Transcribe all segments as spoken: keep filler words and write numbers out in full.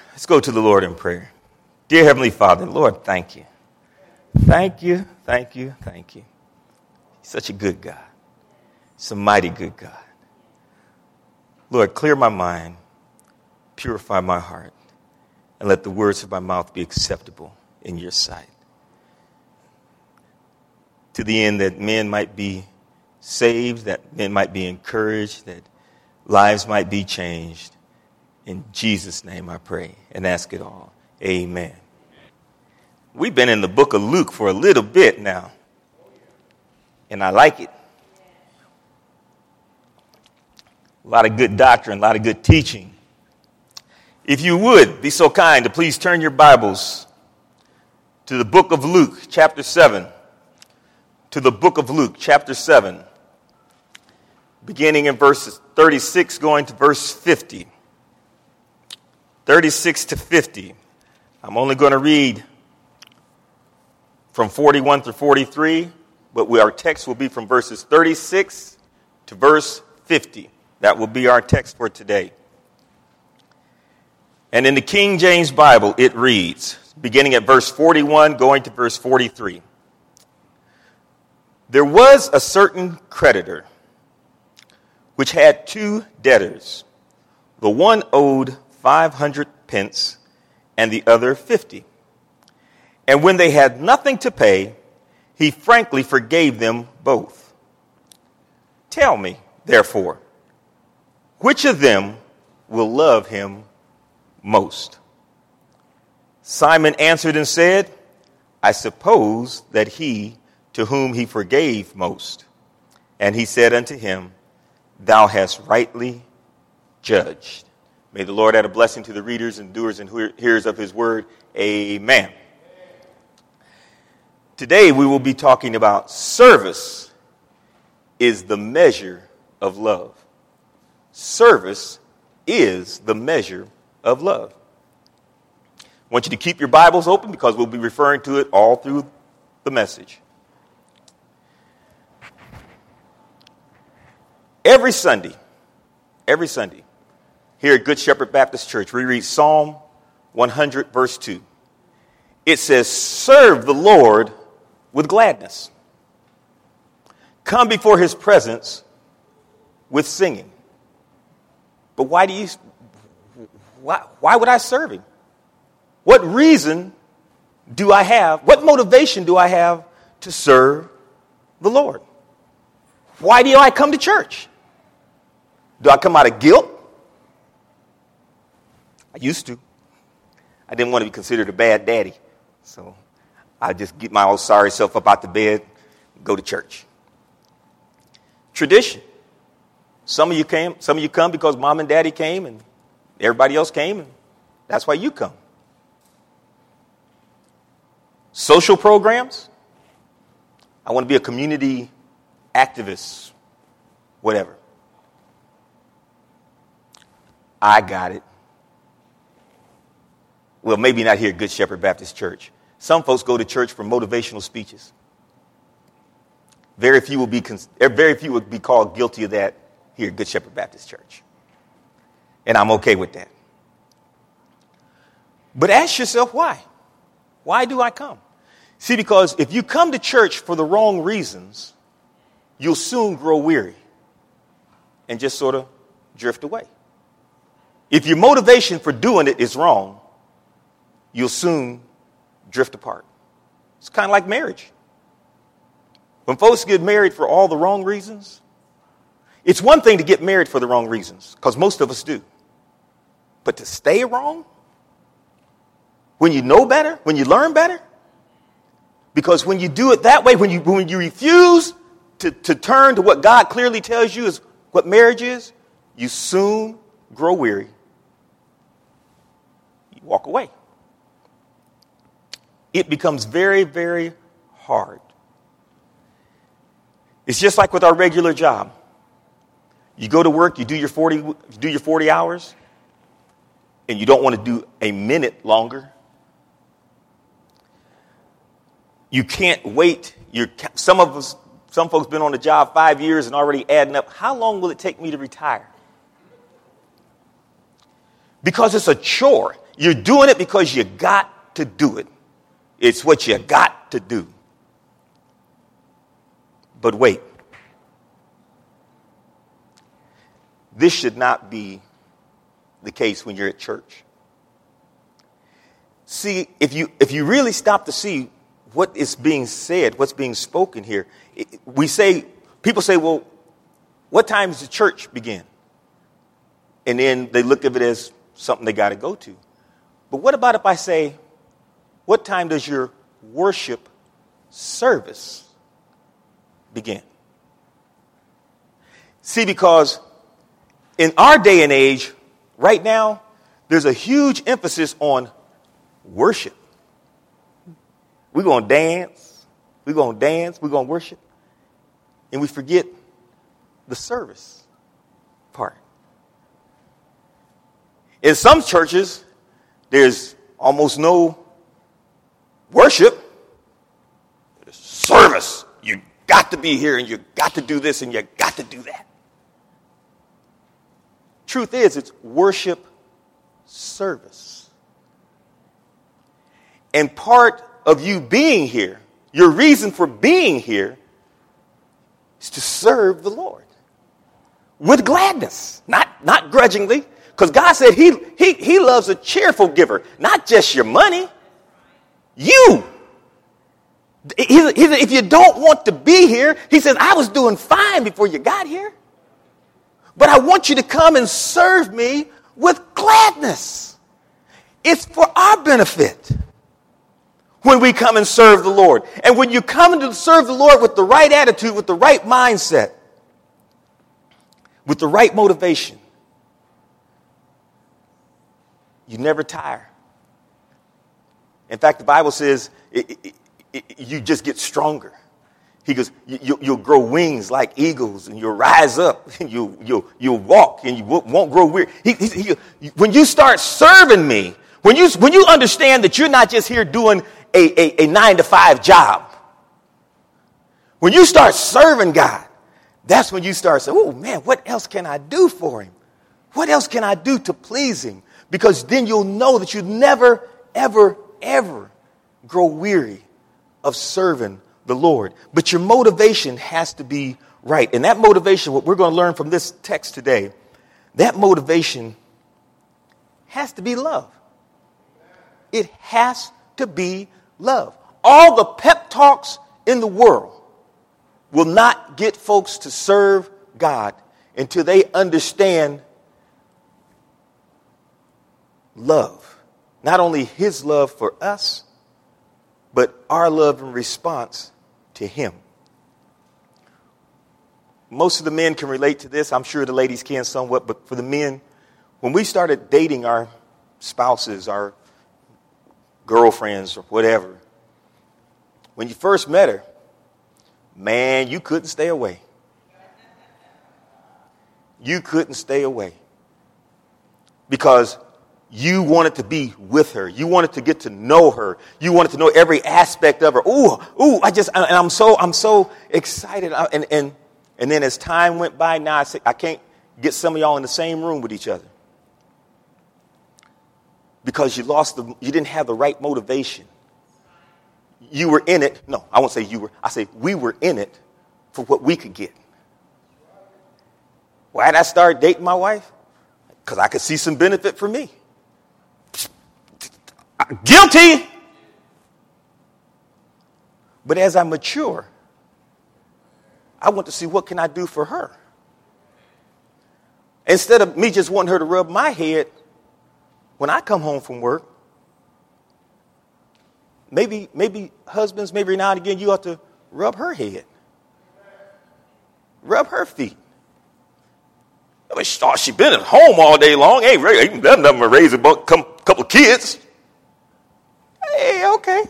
Let's go to the Lord in prayer. Dear Heavenly Father, Lord, thank you. Thank you, thank you, thank you. He's such a good God. He's a mighty good God. Lord, clear my mind, purify my heart, and let the words of my mouth be acceptable in your sight. To the end that men might be saved, that men might be encouraged, that lives might be changed. In Jesus' name I pray and ask it all. Amen. We've been in the book of Luke for a little bit now, and I like it. A lot of good doctrine, a lot of good teaching. If you would be so kind to please turn your Bibles to the book of Luke, chapter seven. To the book of Luke, chapter seven, beginning in verse thirty-six, going to verse fifty. thirty-six to fifty. I'm only going to read from forty-one through forty-three, but we, our text will be from verses thirty-six to verse fifty. That will be our text for today. And in the King James Bible, it reads, beginning at verse forty-one, going to verse forty-three. There was a certain creditor which had two debtors. The one owed five hundred pence and the other fifty. And when they had nothing to pay, he frankly forgave them both. Tell me, therefore, which of them will love him most? Simon answered and said, I suppose that he to whom he forgave most. And he said unto him, Thou hast rightly judged. May the Lord add a blessing to the readers and doers and hearers of his word. Amen. Today we will be talking about service is the measure of love. Service is the measure of love. I want you to keep your Bibles open because we'll be referring to it all through the message. Every Sunday, every Sunday, here at Good Shepherd Baptist Church, we read Psalm one hundred, verse two. It says, serve the Lord with gladness. Come before his presence with singing. But why do you, why, why would I serve him? What reason do I have, what motivation do I have to serve the Lord? Why do I come to church? Do I come out of guilt? I used to. I didn't want to be considered a bad daddy. So I just get my old sorry self up out the bed, go to church. Tradition. Some of you came, some of you come because mom and daddy came and everybody else came, and that's why you come. Social programs. I want to be a community activist, whatever. I got it. Well, maybe not here at Good Shepherd Baptist Church. Some folks go to church for motivational speeches. Very few will be very few will be called guilty of that here at Good Shepherd Baptist Church. And I'm okay with that. But ask yourself why. Why do I come? See, because if you come to church for the wrong reasons, you'll soon grow weary and just sort of drift away. If your motivation for doing it is wrong, you'll soon drift apart. It's kind of like marriage. When folks get married for all the wrong reasons, it's one thing to get married for the wrong reasons, because most of us do. But to stay wrong, when you know better, when you learn better, because when you do it that way, when you when you refuse to, to turn to what God clearly tells you is what marriage is, you soon grow weary. You walk away. It becomes very, very hard. It's just like with our regular job. You go to work, you do your forty, you do your forty hours, and you don't want to do a minute longer. You can't wait. You're, some of us, some folks been on the job five years and already adding up. How long will it take me to retire? Because it's a chore. You're doing it because you got to do it. It's what you got to do. But wait. This should not be the case when you're at church. See, if you if you really stop to see what is being said, what's being spoken here, we say, people say, well, what time does the church begin? And then they look at it as something they got to go to. But what about if I say, what time does your worship service begin? See, because in our day and age, right now, there's a huge emphasis on worship. We're going to dance. We're going to dance. We're going to worship. And we forget the service part. In some churches, there's almost no worship. There's service. You got to be here, and you got to do this, and you got to do that. Truth is, it's worship service. And part of you being here, your reason for being here, is to serve the Lord with gladness, not, not grudgingly. Because God said he, he, he loves a cheerful giver, not just your money. You. He, he, if you don't want to be here, he says, I was doing fine before you got here. But I want you to come and serve me with gladness. It's for our benefit when we come and serve the Lord. And when you come to serve the Lord with the right attitude, with the right mindset, with the right motivation, you never tire. In fact, the Bible says it, it, it, you just get stronger. He goes, you, you'll grow wings like eagles, and you'll rise up, and you'll, you'll, you'll walk, and you won't grow weary. He, he, he, when you start serving me, when you, when you understand that you're not just here doing a, a, a nine to five job, when you start serving God, that's when you start saying, oh, man, what else can I do for him? What else can I do to please him? Because then you'll know that you never, ever, ever grow weary of serving the Lord. But your motivation has to be right. And that motivation, what we're going to learn from this text today, that motivation has to be love. It has to be love. All the pep talks in the world will not get folks to serve God until they understand love. Not only his love for us, but our love in response to him. Most of the men can relate to this. I'm sure the ladies can somewhat, but for the men, when we started dating our spouses, our girlfriends or whatever, when you first met her, man, you couldn't stay away. You couldn't stay away. Because you wanted to be with her. You wanted to get to know her. You wanted to know every aspect of her. Ooh, ooh, I just, and I'm so, I'm so excited. And, and, and then as time went by, now I say, I can't get some of y'all in the same room with each other. Because you lost the, you didn't have the right motivation. You were in it. No, I won't say you were. I say we were in it for what we could get. Why did I start dating my wife? Because I could see some benefit for me. Guilty. But as I mature, I want to see what can I do for her. Instead of me just wanting her to rub my head when I come home from work, maybe, maybe husbands, maybe now and again you ought to rub her head. Rub her feet. I mean, she, she been at home all day long. Ain't ain't done nothing to raise a couple of kids. Hey, okay.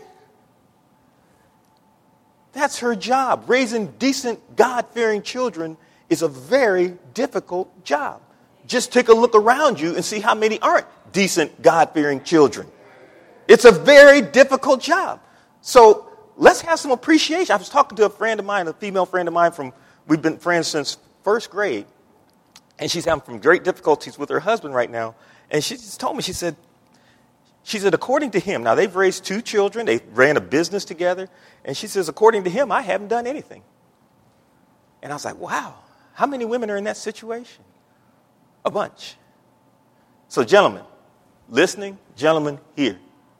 That's her job. Raising decent, God-fearing children is a very difficult job. Just take a look around you and see how many aren't decent, God-fearing children. It's a very difficult job. So let's have some appreciation. I was talking to a friend of mine, a female friend of mine from, we've been friends since first grade. And she's having some great difficulties with her husband right now. And she just told me, she said, She said, according to him, now they've raised two children, they ran a business together, and she says, according to him, I haven't done anything. And I was like, wow, how many women are in that situation? A bunch. So gentlemen, listening, gentlemen, here.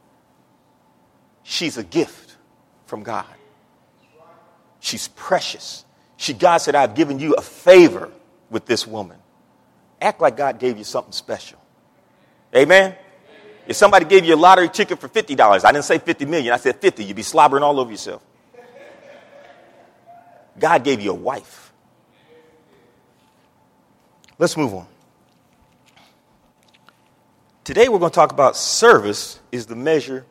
She's a gift from God. She's precious. She, God said, I've given you a favor with this woman. Act like God gave you something special. Amen? If somebody gave you a lottery ticket for fifty dollars, I didn't say fifty million, I said fifty, you'd be slobbering all over yourself. God gave you a wife. Let's move on. Today we're going to talk about service is the measure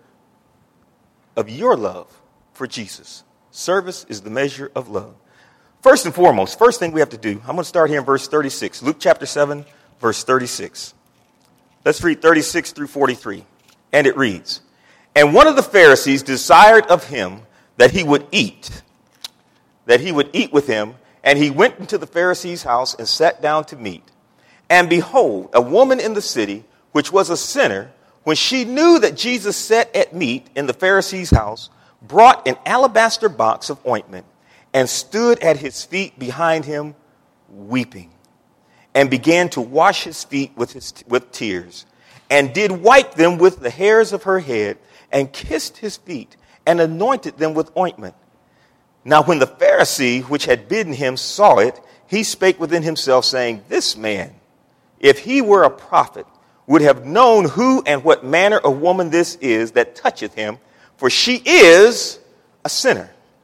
of your love for Jesus. Service is the measure of love. First and foremost, first thing we have to do, I'm going to start here in verse thirty-six. Luke chapter seven, verse thirty-six. Let's read thirty-six through forty-three. And it reads, and one of the Pharisees desired of him that he would eat, that he would eat with him. And he went into the Pharisee's house and sat down to meat. And behold, a woman in the city, which was a sinner, when she knew that Jesus sat at meat in the Pharisee's house, brought an alabaster box of ointment and stood at his feet behind him, weeping, and began to wash his feet with his with tears, and did wipe them with the hairs of her head, and kissed his feet, and anointed them with ointment. Now when the Pharisee which had bidden him saw it, he spake within himself, saying, this man, if he were a prophet, would have known who and what manner of woman this is that toucheth him, for she is a sinner.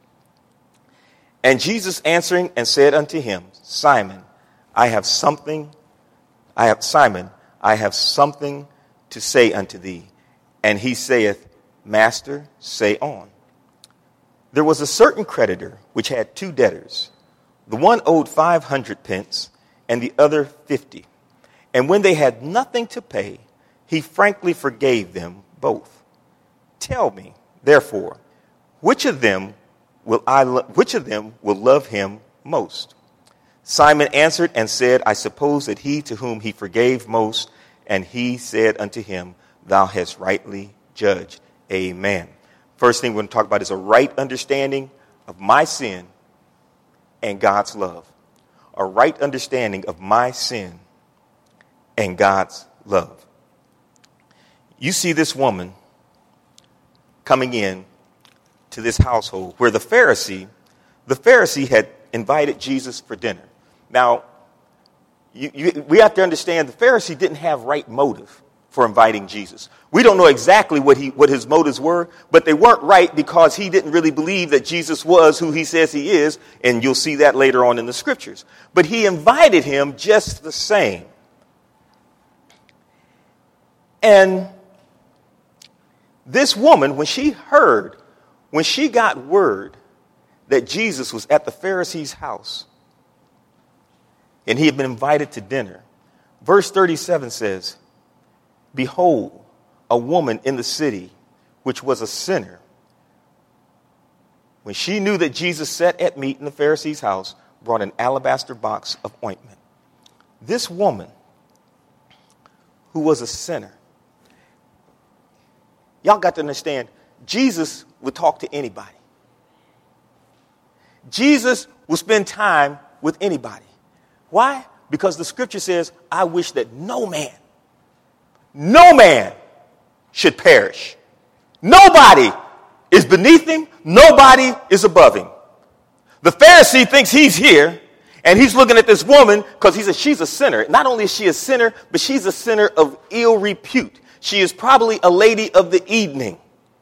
And Jesus answering and said unto him, Simon, I have something, I have, Simon, I have something to say unto thee. And he saith, Master, say on. There was a certain creditor which had two debtors. The one owed five hundred pence, and the other fifty. And when they had nothing to pay, he frankly forgave them both. Tell me, therefore, which of them will I lo- which of them will love him most? Simon answered and said, I suppose that he to whom he forgave most. And he said unto him, thou hast rightly judged. Amen. First thing we're going to talk about is a right understanding of my sin and God's love. A right understanding of my sin and God's love. You see this woman coming in to this household where the Pharisee, the Pharisee had invited Jesus for dinner. Now, you, you, we have to understand the Pharisee didn't have right motive for inviting Jesus. We don't know exactly what he what his motives were, but they weren't right because he didn't really believe that Jesus was who he says he is, and you'll see that later on in the scriptures. But he invited him just the same. And this woman, when she heard, when she got word that Jesus was at the Pharisee's house and he had been invited to dinner, verse thirty-seven says, behold, a woman in the city, which was a sinner, when she knew that Jesus sat at meat in the Pharisee's house, brought an alabaster box of ointment. This woman, who was a sinner, y'all got to understand, Jesus would talk to anybody. Jesus will spend time with anybody. Why? Because the scripture says, I wish that no man, no man should perish. Nobody is beneath him. Nobody is above him. The Pharisee thinks he's here, and he's looking at this woman because he says she's a sinner. Not only is she a sinner, but she's a sinner of ill repute. She is probably a lady of the evening.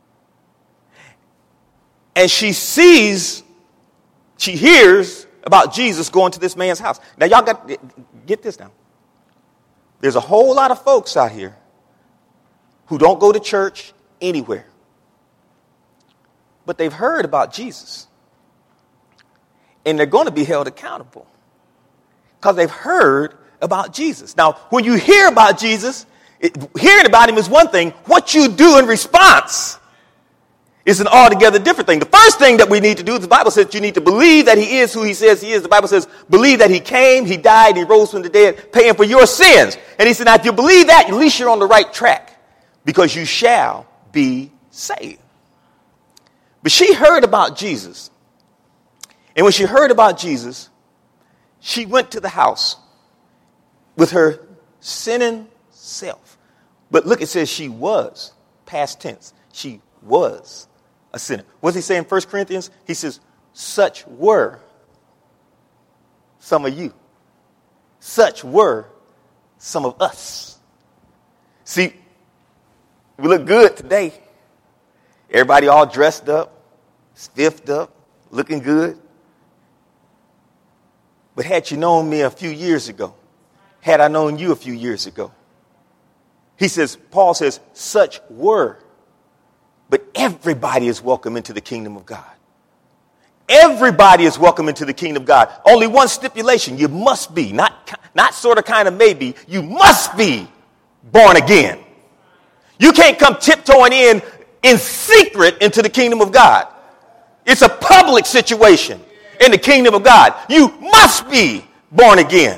And she sees, she hears about Jesus going to this man's house. Now, y'all got, get this now. There's a whole lot of folks out here who don't go to church anywhere. But they've heard about Jesus. And they're going to be held accountable because they've heard about Jesus. Now, when you hear about Jesus, it, hearing about him is one thing. What you do in response is an altogether different thing. The first thing that we need to do, the Bible says you need to believe that he is who he says he is. The Bible says, believe that he came, he died, he rose from the dead, paying for your sins. And he said, now if you believe that, at least you're on the right track. because you shall be saved. But she heard about Jesus. And when she heard about Jesus, she went to the house with her sinning self. But look, it says she was, past tense. She was a sinner. What does he say in First Corinthians? He says, such were some of you. Such were some of us. See, we look good today. Everybody all dressed up, spiffed up, looking good. But had you known me a few years ago, had I known you a few years ago, he says, Paul says, such were. But everybody is welcome into the kingdom of God. Everybody is welcome into the kingdom of God. Only one stipulation. You must be, not, not sort of, kind of, maybe. You must be born again. You can't come tiptoeing in in secret into the kingdom of God. It's a public situation in the kingdom of God. You must be born again.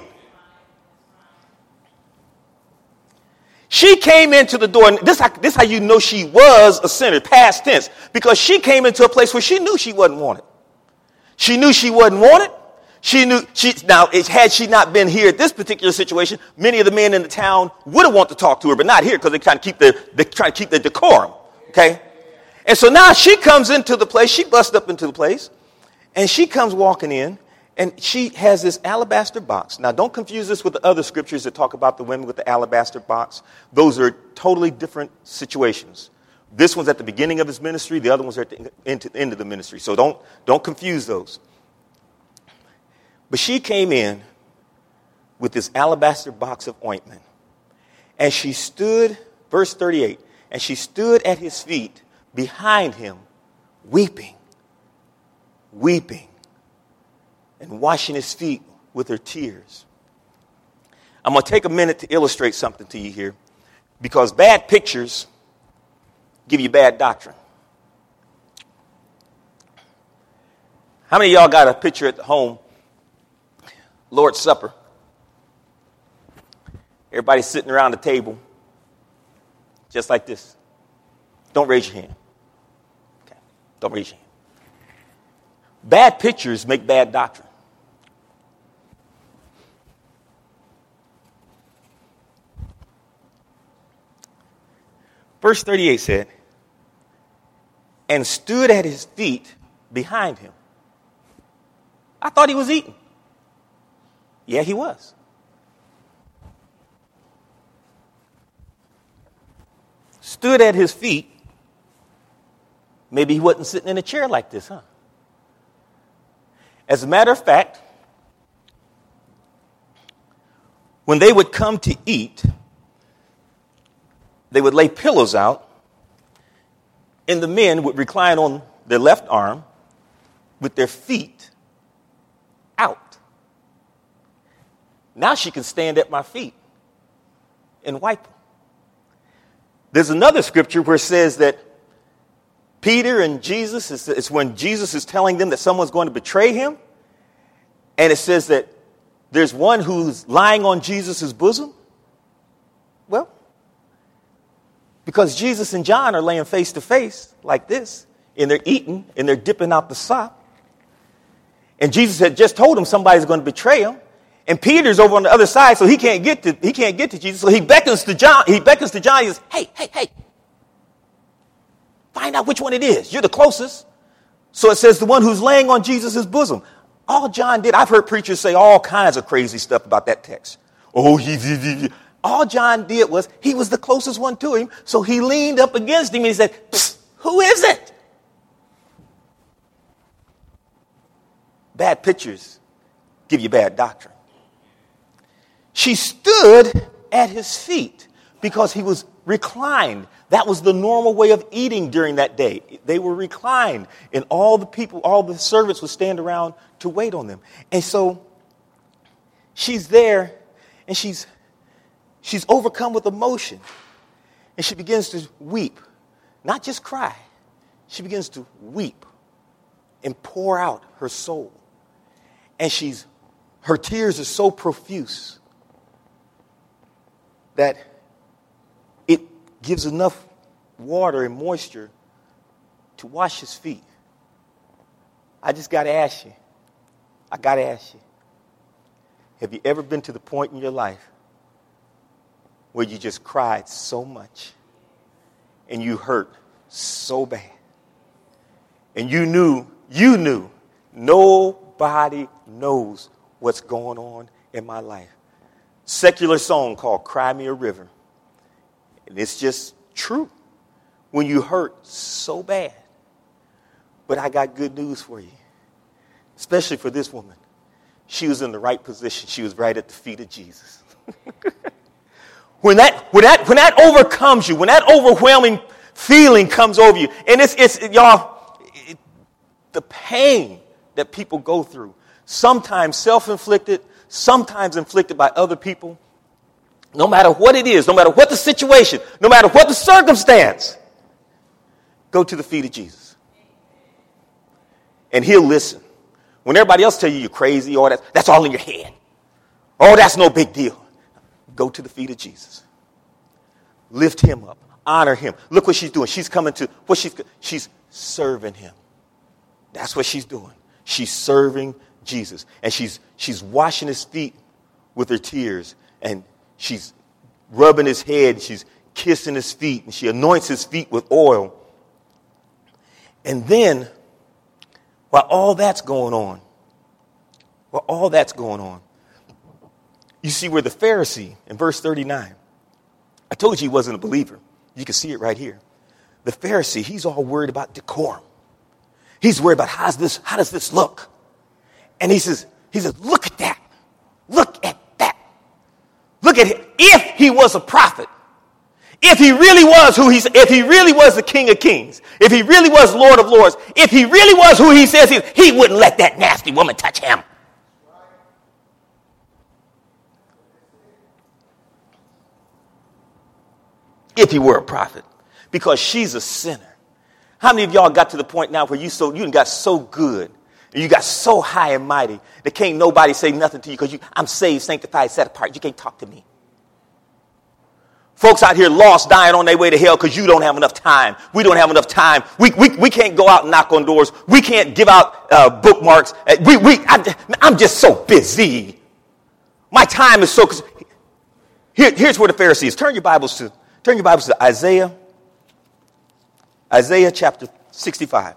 She came into the door, and this, this is how you know she was a sinner, past tense, because she came into a place where she knew she wasn't wanted. She knew she wasn't wanted. She knew she now had she not been here at this particular situation, many of the men in the town would have wanted to talk to her, but not here because they trying to keep their they trying to keep their decorum. Okay, and so now she comes into the place. She busts up into the place, and she comes walking in, and she has this alabaster box. Now, don't confuse this with the other scriptures that talk about the women with the alabaster box. Those are totally different situations. This one's at the beginning of his ministry. The other one's at the end of the ministry. So don't, don't confuse those. But she came in with this alabaster box of ointment. And she stood, verse thirty-eight, and she stood at his feet behind him, weeping, weeping, and washing his feet with her tears. I'm going to take a minute to illustrate something to you here, because bad pictures give you bad doctrine. How many of y'all got a picture at home, Lord's Supper? Everybody's sitting around the table, just like this. Don't raise your hand. Okay, don't raise your hand. Bad pictures make bad doctrine. Verse thirty-eight said, and stood at his feet behind him. I thought he was eating. Yeah, he was. Stood at his feet. Maybe he wasn't sitting in a chair like this, huh? As a matter of fact, when they would come to eat, they would lay pillows out, and the men would recline on their left arm with their feet out. Now she can stand at my feet and wipe them. There's another scripture where it says that Peter and Jesus, it's, it's when Jesus is telling them that someone's going to betray him. And it says that there's one who's lying on Jesus' bosom. Well, because Jesus and John are laying face to face like this, and they're eating, and they're dipping out the sop. And Jesus had just told them somebody's going to betray him. And Peter's over on the other side, so he can't get to he can't get to Jesus. So he beckons to John. He beckons to John. He says, "Hey, hey, hey! Find out which one it is. You're the closest." So it says the one who's laying on Jesus' bosom. All John did, I've heard preachers say all kinds of crazy stuff about that text. Oh, he, he, he. All John did was he was the closest one to him, so he leaned up against him and he said, "Psst, who is it?" Bad pictures give you bad doctrine. She stood at his feet because he was reclined. That was the normal way of eating during that day. They were reclined, and all the people, all the servants would stand around to wait on them. And so she's there, and she's she's overcome with emotion, and she begins to weep, not just cry. She begins to weep and pour out her soul, and she's her tears are so profuse that it gives enough water and moisture to wash his feet. I just got to ask you, I got to ask you, have you ever been to the point in your life where you just cried so much and you hurt so bad and you knew, you knew nobody knows what's going on in my life? Secular song called Cry Me a River. And it's just true when you hurt so bad. But I got good news for you, especially for this woman. She was in the right position. She was right at the feet of Jesus. when that when that when that overcomes you, when that overwhelming feeling comes over you, and it's it's y'all, it, the pain that people go through, sometimes self-inflicted, sometimes inflicted by other people. No matter what it is, no matter what the situation, no matter what the circumstance, go to the feet of Jesus. And he'll listen. When everybody else tell you you're crazy, or that, that's all in your head. Oh, that's no big deal. Go to the feet of Jesus. Lift him up. Honor him. Look what she's doing. She's coming to, what she's, she's serving him. That's what she's doing. She's serving Jesus. And she's, she's washing his feet with her tears. And she's rubbing his head. She's kissing his feet. And she anoints his feet with oil. And then, while all that's going on, while all that's going on, you see where the Pharisee, in verse thirty-nine, I told you he wasn't a believer. You can see it right here. The Pharisee, he's all worried about decorum. He's worried about how's this, how does this look? And he says, he says, look at that. Look at that. Look at him. If he was a prophet, if he really was who he's, if he really was the King of Kings, if he really was Lord of Lords, if he really was who he says he is, he wouldn't let that nasty woman touch him. If he were a prophet, because she's a sinner. How many of y'all got to the point now where you so you got so good, and you got so high and mighty that can't nobody say nothing to you because you I'm saved, sanctified, set apart. You can't talk to me. Folks out here lost, dying on their way to hell because you don't have enough time. We don't have enough time. We we we can't go out and knock on doors. We can't give out uh, bookmarks. We we I, I'm just so busy. My time is so. Here, here's where the Pharisees. Turn your Bibles to turn your Bibles to Isaiah. Isaiah chapter sixty-five.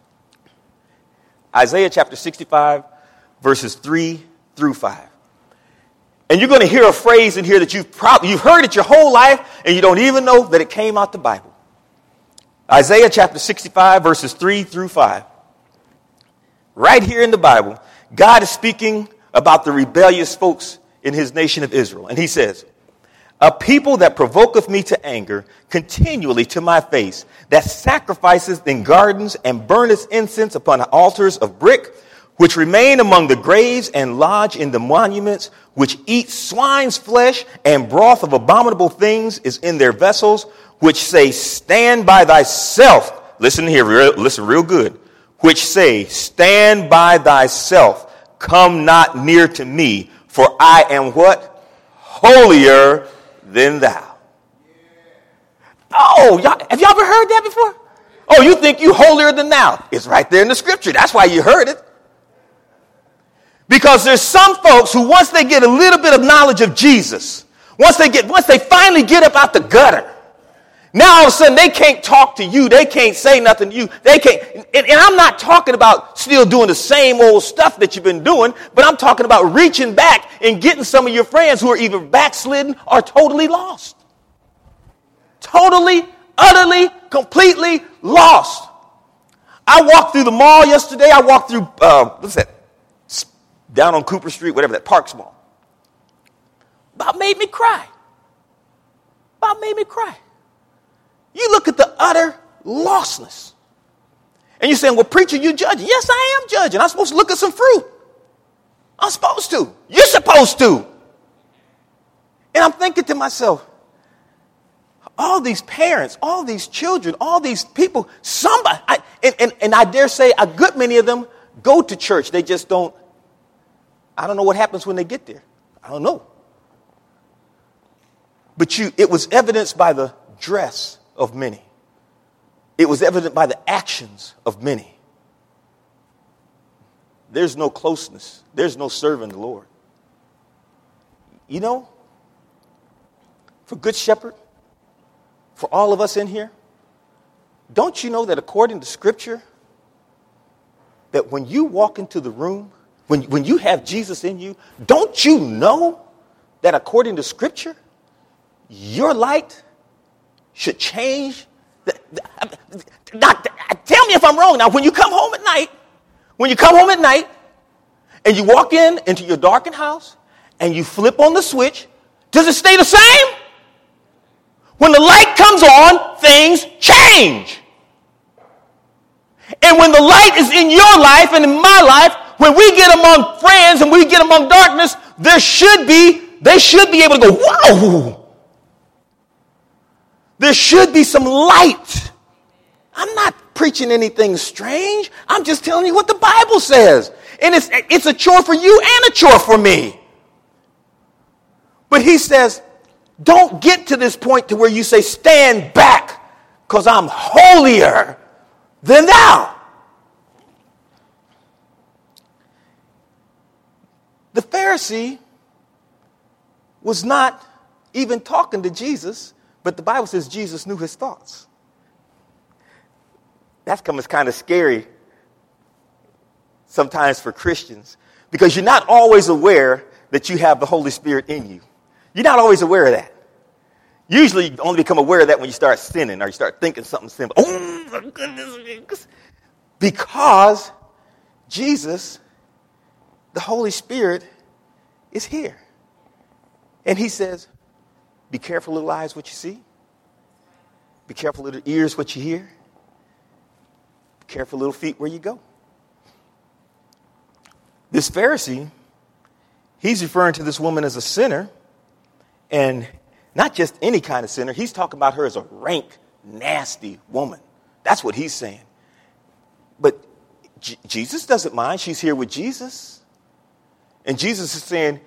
Isaiah chapter sixty-five, verses three through five. And you're going to hear a phrase in here that you've probably you've heard it your whole life, and you don't even know that it came out the Bible. Isaiah chapter sixty-five, verses three through five. Right here in the Bible, God is speaking about the rebellious folks in his nation of Israel. And he says, a people that provoketh me to anger continually to my face, that sacrifices in gardens and burneth incense upon altars of brick, which remain among the graves and lodge in the monuments, which eat swine's flesh and broth of abominable things is in their vessels, which say, stand by thyself. Listen here, real, listen real good. Which say, stand by thyself, come not near to me, for I am what? Holier than thou. Oh, y'all, have y'all ever heard that before? Oh, you think you holier than thou? It's right there in the scripture. That's why you heard it. Because there's some folks who once they get a little bit of knowledge of Jesus, once they get, once they finally get up out the gutter, now all of a sudden they can't talk to you. They can't say nothing to you. They can't. And, and I'm not talking about still doing the same old stuff that you've been doing, but I'm talking about reaching back and getting some of your friends who are either backslidden or totally lost. Totally, utterly, completely lost. I walked through the mall yesterday. I walked through, uh, what's that? Down on Cooper Street, whatever that Parks Mall. About made me cry. About made me cry. You look at the utter lostness. And you're saying, well, preacher, you judging. Yes, I am judging. I'm supposed to look at some fruit. I'm supposed to. You're supposed to. And I'm thinking to myself, all these parents, all these children, all these people, somebody, I, and, and, and I dare say a good many of them go to church. They just don't, I don't know what happens when they get there. I don't know. But you, it was evidenced by the dress of many. It was evident by the actions of many. There's no closeness. There's no serving the Lord. You know, for Good Shepherd, for all of us in here, don't you know that according to Scripture, that when you walk into the room, when, when you have Jesus in you, don't you know that according to Scripture, your light should change? The, the, not, tell me if I'm wrong. Now, when you come home at night, when you come home at night and you walk in into your darkened house and you flip on the switch, does it stay the same? When the light comes on, things change. And when the light is in your life and in my life, when we get among friends and we get among darkness, there should be, they should be able to go, whoa. There should be some light. I'm not preaching anything strange. I'm just telling you what the Bible says. And it's, it's a chore for you and a chore for me. But he says, don't get to this point to where you say, stand back, because I'm holier than thou. The Pharisee was not even talking to Jesus, but the Bible says Jesus knew his thoughts. That comes kind of scary sometimes for Christians, because you're not always aware that you have the Holy Spirit in you. You're not always aware of that. Usually you only become aware of that when you start sinning or you start thinking something simple. Oh, my goodness. Because Jesus, the Holy Spirit, is here. And he says, be careful, little eyes, what you see. Be careful, little ears, what you hear. Be careful, little feet, where you go. This Pharisee, he's referring to this woman as a sinner. And not just any kind of sinner. He's talking about her as a rank, nasty woman. That's what he's saying. But J- Jesus doesn't mind. She's here with Jesus. And Jesus is saying,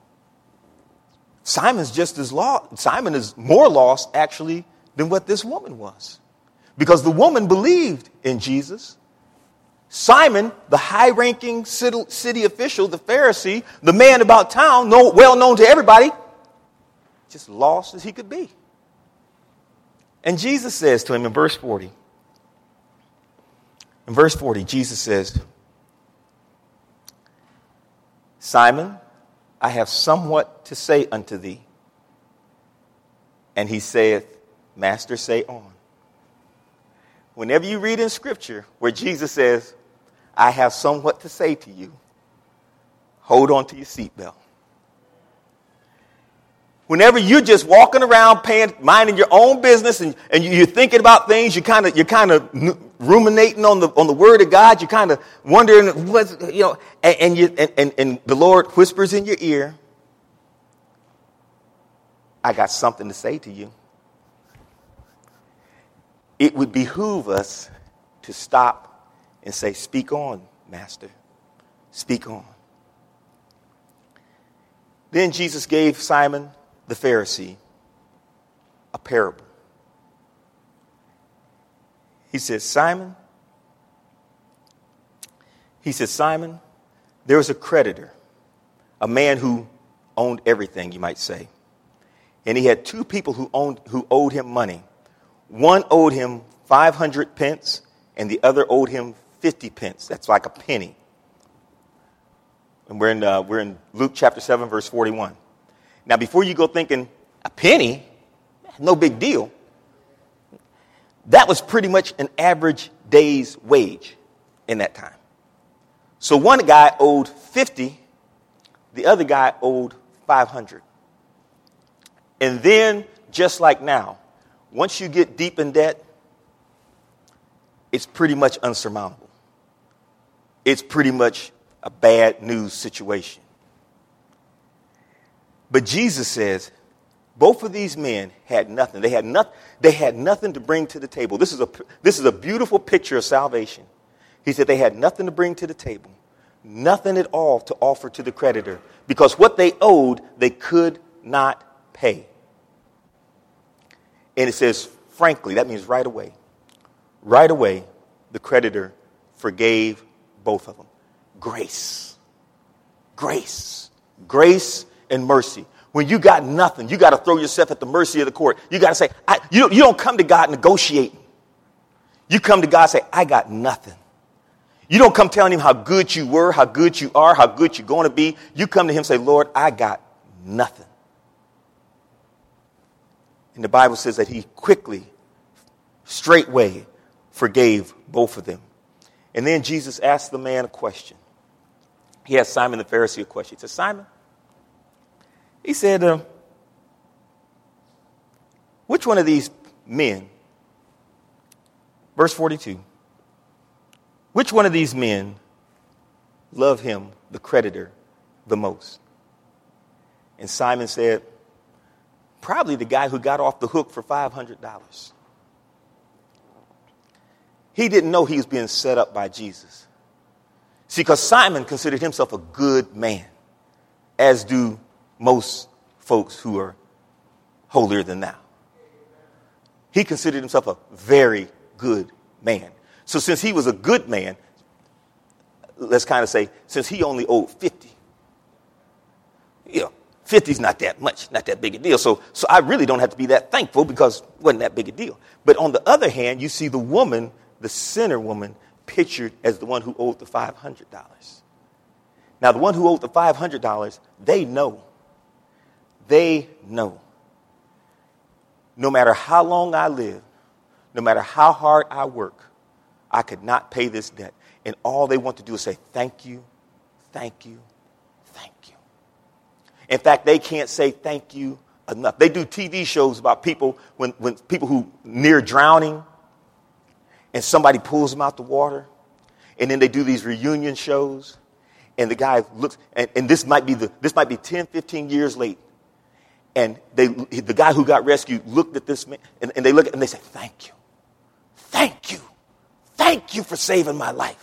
Simon's just as lost. Simon is more lost, actually, than what this woman was. Because the woman believed in Jesus. Simon, the high-ranking city official, the Pharisee, the man about town, know, well known to everybody, just lost as he could be. And Jesus says to him in verse forty, in verse forty, Jesus says, Simon, I have somewhat to say unto thee. And he saith, Master, say on. Whenever you read in Scripture where Jesus says, I have somewhat to say to you, hold on to your seatbelt. Whenever you're just walking around, paying, minding your own business, and, and you're thinking about things, you kind of you're kind of ruminating on the on the Word of God. You're kind of wondering what's you know, and, and you and, and, and the Lord whispers in your ear, "I got something to say to you." It would behoove us to stop and say, "Speak on, Master. Speak on." Then Jesus gave Simon the Pharisee a parable. He says, Simon, he says, Simon, there was a creditor, a man who owned everything, you might say. And he had two people who owned, who owed him money. One owed him five hundred pence, and the other owed him fifty pence. That's like a penny. And we're in, uh, we're in Luke chapter seven, verse forty-one. Now, before you go thinking, a penny? No big deal. That was pretty much an average day's wage in that time. So one guy owed fifty, the other guy owed five hundred. And then, just like now, once you get deep in debt, it's pretty much unsurmountable. It's pretty much a bad news situation. But Jesus says, both of these men had nothing. They had nothing. They had nothing to bring to the table. This is a this is a beautiful picture of salvation. He said they had nothing to bring to the table, nothing at all to offer to the creditor, because what they owed they could not pay. And it says, frankly, that means right away. Right away, the creditor forgave both of them. Grace. Grace. Grace and mercy. When you got nothing, you got to throw yourself at the mercy of the court. You got to say, I, you, you don't come to God negotiating. You come to God and say, I got nothing. You don't come telling him how good you were, how good you are, how good you're going to be. You come to him and say, Lord, I got nothing. And the Bible says that he quickly, straightway, forgave both of them. And then Jesus asked the man a question. He asked Simon the Pharisee a question. He said, Simon, he said, uh, which one of these men, verse forty-two, which one of these men loved him, the creditor, the most? And Simon said, probably the guy who got off the hook for five hundred dollars. He didn't know he was being set up by Jesus. See, because Simon considered himself a good man, as do most folks who are holier than thou. He considered himself a very good man. So since he was a good man, let's kind of say, since he only owed fifty, you know, fifty is not that much, not that big a deal. So, so I really don't have to be that thankful because it wasn't that big a deal. But on the other hand, you see the woman, the sinner woman, pictured as the one who owed the five hundred dollars. Now, the one who owed the five hundred dollars, they know. They know. No matter how long I live, no matter how hard I work, I could not pay this debt. And all they want to do is say, thank you, thank you, thank you. In fact, they can't say thank you enough. They do T V shows about people, when, when people who near drowning, and somebody pulls them out the water. And then they do these reunion shows. And the guy looks, and, and this might be the this might be ten, fifteen years late. And they the guy who got rescued looked at this man, and, and they look at and they say, thank you. Thank you. Thank you for saving my life.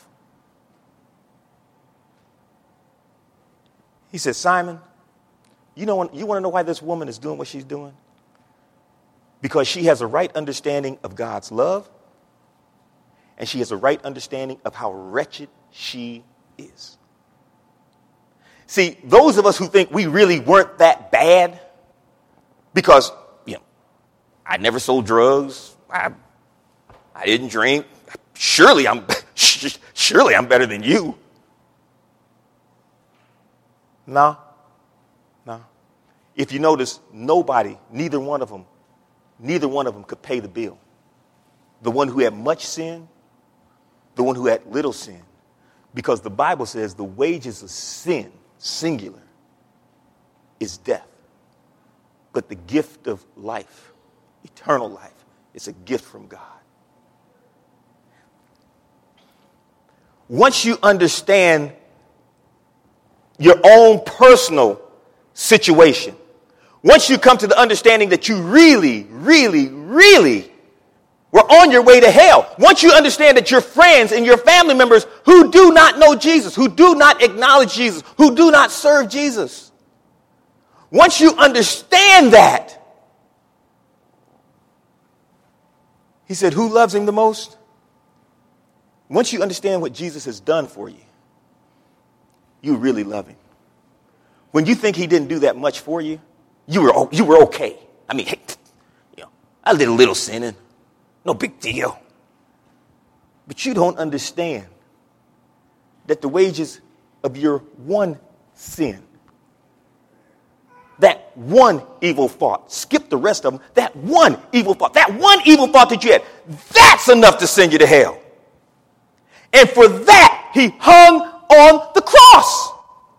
He said, Simon, you know, you want to know why this woman is doing what she's doing? Because she has a right understanding of God's love, and she has a right understanding of how wretched she is. See, those of us who think we really weren't that bad, because, you know, I never sold drugs, I, I didn't drink, surely I'm, surely I'm better than you. No, no. If you notice, nobody, neither one of them, neither one of them could pay the bill. The one who had much sin, the one who had little sin. Because the Bible says the wages of sin, singular, is death. But the gift of life, eternal life, is a gift from God. Once you understand your own personal situation, once you come to the understanding that you really, really, really were on your way to hell, once you understand that your friends and your family members who do not know Jesus, who do not acknowledge Jesus, who do not serve Jesus, once you understand that, he said, who loves him the most? Once you understand what Jesus has done for you, you really love him. When you think he didn't do that much for you, you were you were okay. I mean, hey, you know, I did a little sinning, no big deal. But you don't understand that the wages of your one sin, that one evil thought, skip the rest of them, that one evil thought, that one evil thought that you had, that's enough to send you to hell. And for that, he hung on the cross.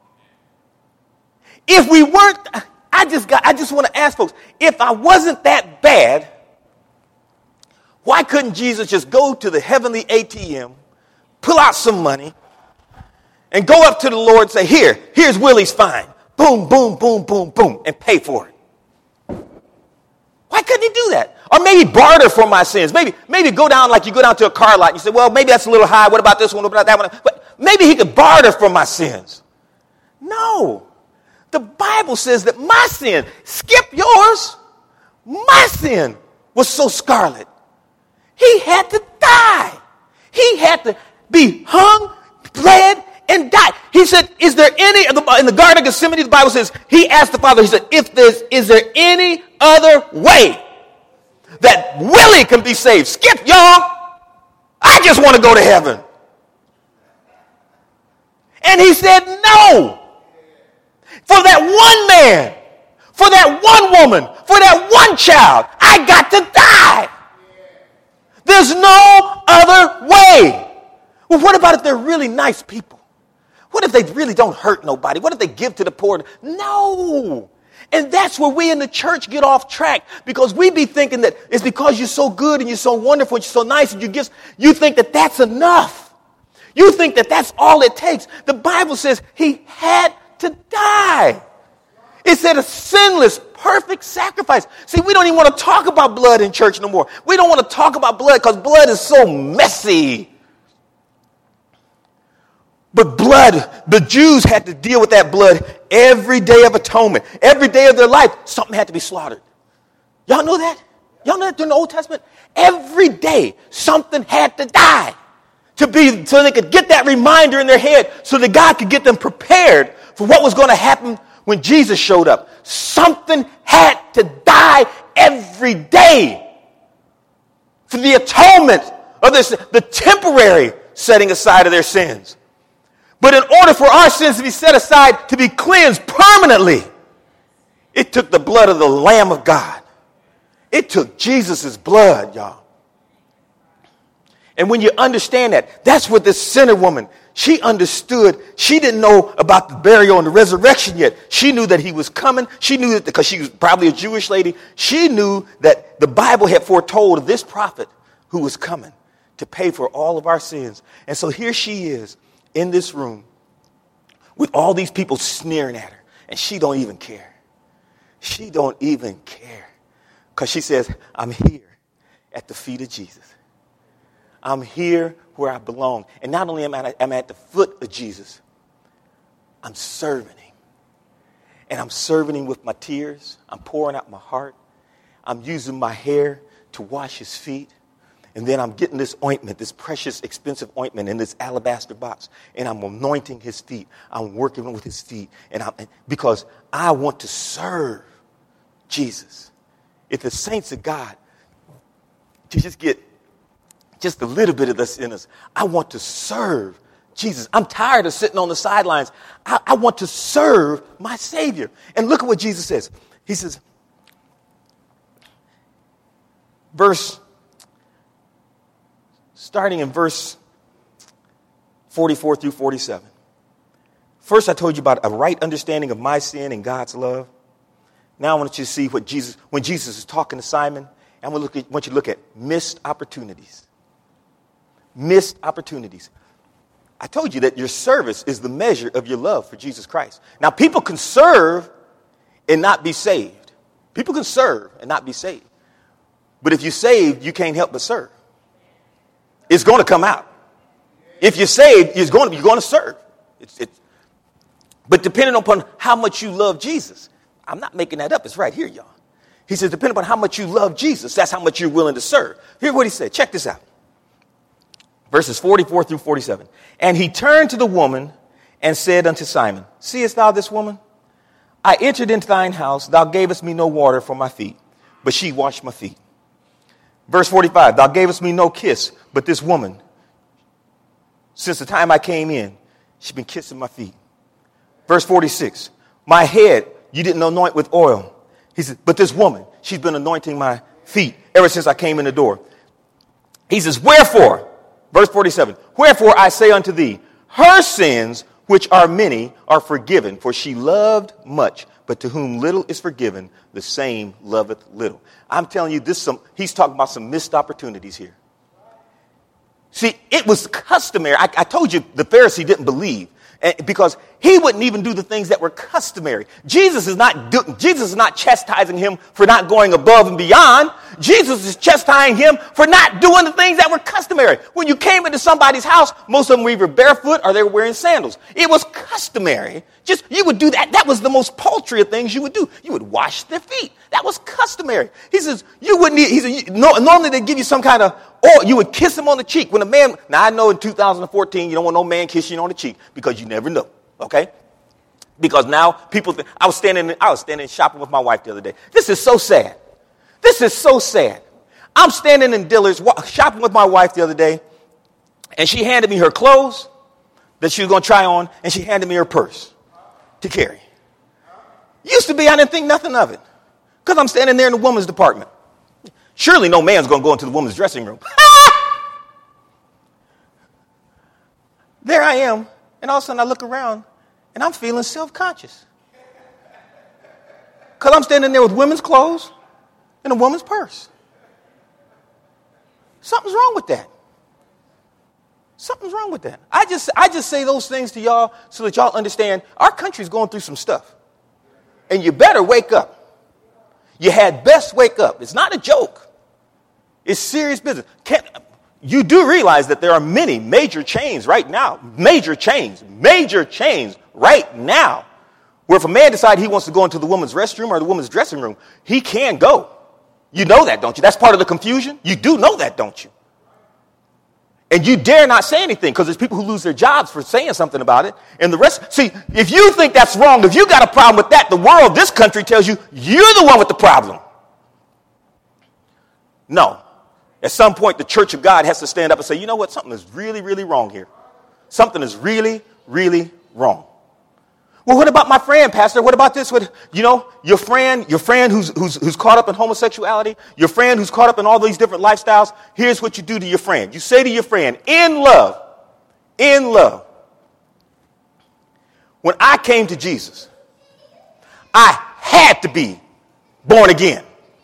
If we weren't, I just got, I just want to ask folks, if I wasn't that bad, why couldn't Jesus just go to the heavenly A T M, pull out some money, and go up to the Lord and say, here, here's Willie's fine. Boom, boom, boom, boom, boom, and pay for it. Why couldn't he do that? Or maybe barter for my sins. Maybe, maybe go down like you go down to a car lot and you say, well, maybe that's a little high. What about this one? What about that one? But maybe he could barter for my sins. No. The Bible says that my sin, skip yours, my sin was so scarlet. He had to die. He had to be hung, bled, and died. He said, is there any, in the Garden of Gethsemane, the Bible says, he asked the Father, he said, if there's, is there any other way that Willie can be saved? Skip, y'all. I just want to go to heaven. And he said, no. For that one man, for that one woman, for that one child, I got to die. There's no other way. Well, what about if they're really nice people? What if they really don't hurt nobody? What if they give to the poor? No. And that's where we in the church get off track, because we be thinking that it's because you're so good and you're so wonderful and you're so nice and you give, you think that that's enough. You think that that's all it takes. The Bible says he had to die. It said a sinless, perfect sacrifice. See, we don't even want to talk about blood in church no more. We don't want to talk about blood because blood is so messy. But blood, the Jews had to deal with that blood every day of atonement. Every day of their life, something had to be slaughtered. Y'all know that? Y'all know that during the Old Testament? Every day, something had to die to be, so they could get that reminder in their head, so that God could get them prepared for what was going to happen when Jesus showed up. Something had to die every day for the atonement of this, the temporary setting aside of their sins. But in order for our sins to be set aside, to be cleansed permanently, it took the blood of the Lamb of God. It took Jesus' blood, y'all. And when you understand that, that's what this sinner woman, she understood. She didn't know about the burial and the resurrection yet. She knew that he was coming. She knew that because she was probably a Jewish lady. She knew that the Bible had foretold of this prophet who was coming to pay for all of our sins. And so here she is in this room with all these people sneering at her, and she don't even care. She don't even care, because she says, I'm here at the feet of Jesus. I'm here where I belong. And not only am I am at the foot of Jesus, I'm serving him. And I'm serving him with my tears. I'm pouring out my heart. I'm using my hair to wash his feet. And then I'm getting this ointment, this precious, expensive ointment in this alabaster box. And I'm anointing his feet. I'm working with his feet. And I'm, because I want to serve Jesus. If the saints of God to just get just a little bit of this in us, I want to serve Jesus. I'm tired of sitting on the sidelines. I, I want to serve my Savior. And look at what Jesus says. He says, verse starting in verse forty-four through forty-seven. First, I told you about a right understanding of my sin and God's love. Now I want you to see what Jesus, when Jesus is talking to Simon, I want, to look at, want you to look at missed opportunities. Missed opportunities. I told you that your service is the measure of your love for Jesus Christ. Now, people can serve and not be saved. People can serve and not be saved. But if you're saved, you can't help but serve. It's going to come out. If you're saved, you're going to, you're going to serve. It's, it's, but depending upon how much you love Jesus, I'm not making that up. It's right here, y'all. He says, depending upon how much you love Jesus, that's how much you're willing to serve. Here's what he said. Check this out. Verses forty-four through forty-seven. And he turned to the woman and said unto Simon, seest thou this woman? I entered into thine house. Thou gavest me no water for my feet, but she washed my feet. Verse forty-five. Thou gavest me no kiss, but this woman, since the time I came in, she's been kissing my feet. Verse forty-six. My head you didn't anoint with oil. He says, but this woman, she's been anointing my feet ever since I came in the door. He says, wherefore, verse forty-seven, wherefore I say unto thee, her sins, which are many, are forgiven, for she loved much, but to whom little is forgiven, the same loveth little. I'm telling you, this some he's talking about some missed opportunities here. See, it was customary. I, I told you the Pharisee didn't believe. And because he wouldn't even do the things that were customary. Jesus is not do, Jesus is not chastising him for not going above and beyond. Jesus is chastising him for not doing the things that were customary. When you came into somebody's house, most of them were either barefoot or they were wearing sandals. It was customary. Just you would do that. That was the most paltry of things you would do. You would wash their feet. That was customary. He says you wouldn't. He says no, normally they give you some kind of oil. You would kiss him on the cheek when a man. Now I know in two thousand fourteen you don't want no man kissing you on the cheek because you never know. Okay? Because now people think, I was standing, I was standing shopping with my wife the other day. This is so sad. This is so sad. I'm standing in Dillard's shopping with my wife the other day, and she handed me her clothes that she was going to try on, and she handed me her purse to carry. Used to be, I didn't think nothing of it because I'm standing there in the women's department. Surely no man's going to go into the women's dressing room. There I am, and all of a sudden I look around, and I'm feeling self-conscious. Because I'm standing there with women's clothes and a woman's purse. Something's wrong with that. Something's wrong with that. I just, I just say those things to y'all so that y'all understand our country's going through some stuff. And you better wake up. You had best wake up. It's not a joke. It's serious business. Can't, you do realize that there are many major chains right now, major chains, major chains right now, where if a man decides he wants to go into the woman's restroom or the woman's dressing room, he can go. You know that, don't you? That's part of the confusion. You do know that, don't you? And you dare not say anything because there's people who lose their jobs for saying something about it. And the rest, see, if you think that's wrong, if you got a problem with that, the world, this country tells you you're the one with the problem. No. At some point, the church of God has to stand up and say, you know what? Something is really, really wrong here. Something is really, really wrong. Well, what about my friend, Pastor? What about this? What, you know, your friend, your friend who's, who's, who's caught up in homosexuality, your friend who's caught up in all these different lifestyles. Here's what you do to your friend. You say to your friend, in love, in love, when I came to Jesus, I had to be born again.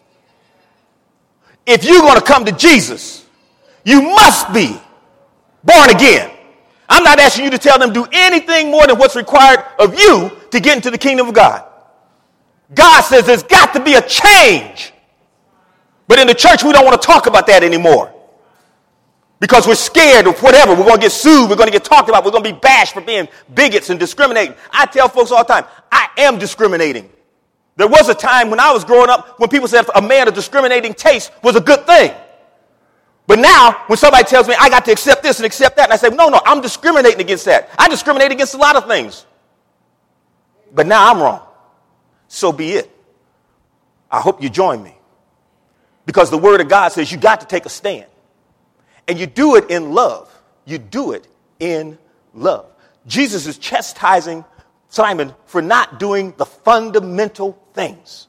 If you're going to come to Jesus, you must be born again. I'm not asking you to tell them to do anything more than what's required of you to get into the kingdom of God. God says there's got to be a change. But in the church, we don't want to talk about that anymore. Because we're scared of whatever. We're going to get sued. We're going to get talked about. We're going to be bashed for being bigots and discriminating. I tell folks all the time, I am discriminating. There was a time when I was growing up when people said a man of discriminating taste was a good thing. But now, when somebody tells me I got to accept this and accept that, and I say, no, no, I'm discriminating against that. I discriminate against a lot of things. But now I'm wrong. So be it. I hope you join me. Because the word of God says you got to take a stand. And you do it in love. You do it in love. Jesus is chastising Simon for not doing the fundamental things.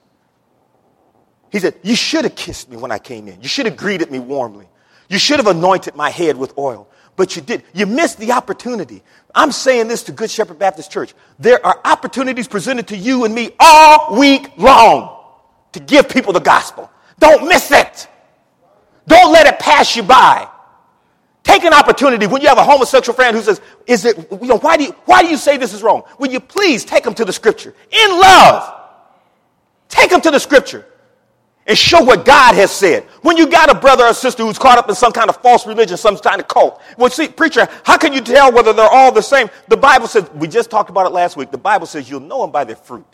He said, you should have kissed me when I came in. You should have greeted me warmly. You should have anointed my head with oil. But you did. You missed the opportunity. I'm saying this to Good Shepherd Baptist Church. There are opportunities presented to you and me all week long to give people the gospel. Don't miss it. Don't let it pass you by. Take an opportunity when you have a homosexual friend who says, "Is it? You know, why do you why do you say this is wrong?" Will you please take them to the scripture in love? Take them to the scripture and show what God has said. When you got a brother or sister who's caught up in some kind of false religion, some kind of cult, well, see, preacher, how can you tell whether they're all the same? The Bible says, we just talked about it last week. The Bible says you'll know them by their fruit.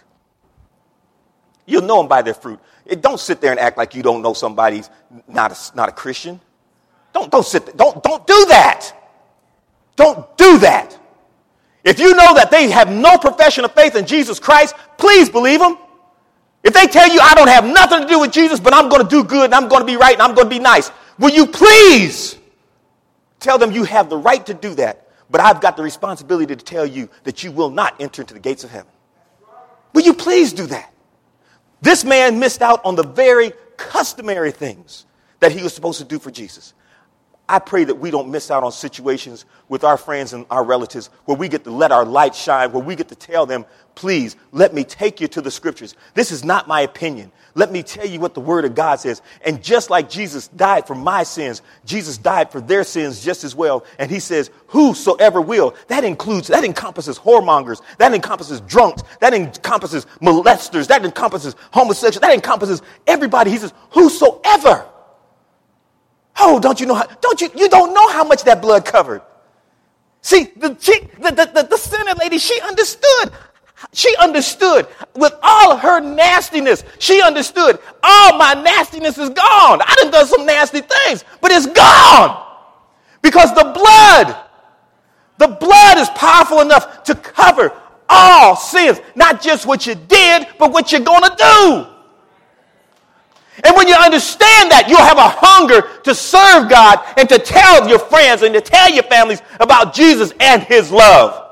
You'll know them by their fruit. It, don't sit there and act like you don't know somebody's not a, not a Christian. Don't, don't sit there. Don't, don't do that. Don't do that. If you know that they have no profession of faith in Jesus Christ, please believe them. If they tell you I don't have nothing to do with Jesus, but I'm going to do good and I'm going to be right and I'm going to be nice, will you please tell them you have the right to do that, but I've got the responsibility to tell you that you will not enter into the gates of heaven. Will you please do that? This man missed out on the very customary things that he was supposed to do for Jesus. I pray that we don't miss out on situations with our friends and our relatives where we get to let our light shine, where we get to tell them, please, let me take you to the scriptures. This is not my opinion. Let me tell you what the word of God says. And just like Jesus died for my sins, Jesus died for their sins just as well. And he says, whosoever will, that includes, that encompasses whoremongers, that encompasses drunks, that encompasses molesters, that encompasses homosexuals, that encompasses everybody. He says, whosoever. Oh, don't you know how, don't you, you don't know how much that blood covered. See, the, she, the, the, the, the sinner lady, she understood. She understood with all of her nastiness. She understood all my nastiness is gone. I done done some nasty things, but it's gone because the blood, the blood is powerful enough to cover all sins, not just what you did, but what you're going to do. And when you understand that, you'll have a hunger to serve God and to tell your friends and to tell your families about Jesus and his love.